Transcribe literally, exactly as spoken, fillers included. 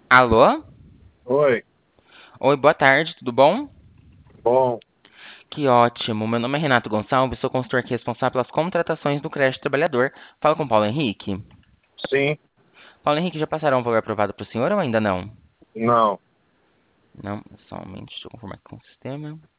Alô? Oi, Oi, boa tarde, tudo bom? bom, Que ótimo. Meu nome é Renato Gonçalves, sou consultor aqui responsável pelas contratações do crédito trabalhador. Fala com o Paulo Henrique. sim, Paulo Henrique, já passaram um valor aprovado para o senhor ou ainda não? não, Não, somente, deixa eu confirmar aqui com o sistema.